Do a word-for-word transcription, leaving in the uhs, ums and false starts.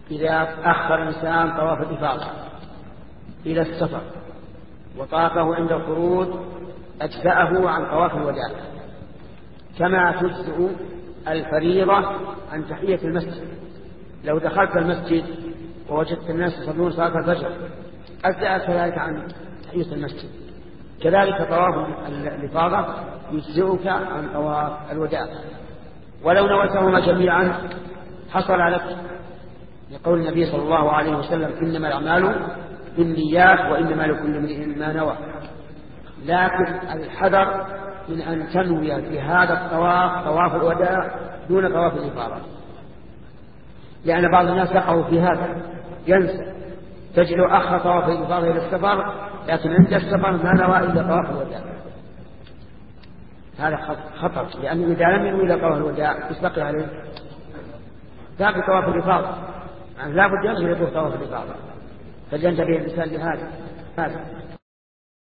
إذا أخر الإنسان طواف الإفاضة إلى السفر وطافه عند الخروج أجزأه عن طواف الوداع، كما تجزئ الفريضة عن تحية المسجد. لو دخلت المسجد ووجدت الناس يصلون صلاة الفجر أجزأ كذلك عن تحية المسجد. كذلك طواف الإفاضة يجزئك عن طواف الوداع. ولو نويتهما جميعا حصل لك، لقول النبي صلى الله عليه وسلم: إنما الأعمال بالنيات وإنما لكل امرئ ما نوى. لكن الحذر من أن تنوي في هذا الطواف طواف الوداع دون طواف الإفاضة، لأن بعض الناس يقعوا في هذا ينسى، تجد أخر طواف الإفاضة إلى السفر لكن عند السفر ما نوى إلا طواف الوداع. هذا خطر، لأنه إذا لم ينوي إلى طواف الوداع يسبق عليه باقي طواف الإفاضة، يعني لا بد ينوي إلى طواف الإفاضة، فلينتبه الإنسان لهذا.